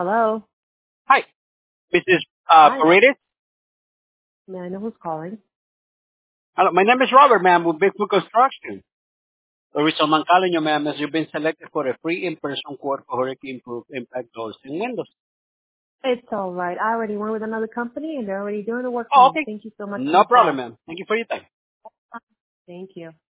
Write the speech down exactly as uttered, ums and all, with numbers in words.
Hello. Hi, Missus Uh, Hi. Paredes. May I know who's calling? Hello, my name is Robert, ma'am, with Bigfoot Construction. The reason I'm calling you, ma'am, is you've been selected for a free in-person quote for hurricane-proof impact doors and windows. It's all right. I already went with another company, and they're already doing the work for Oh, me. okay. Thank you so much for No the problem, call. ma'am. Thank you for your time. Thank you.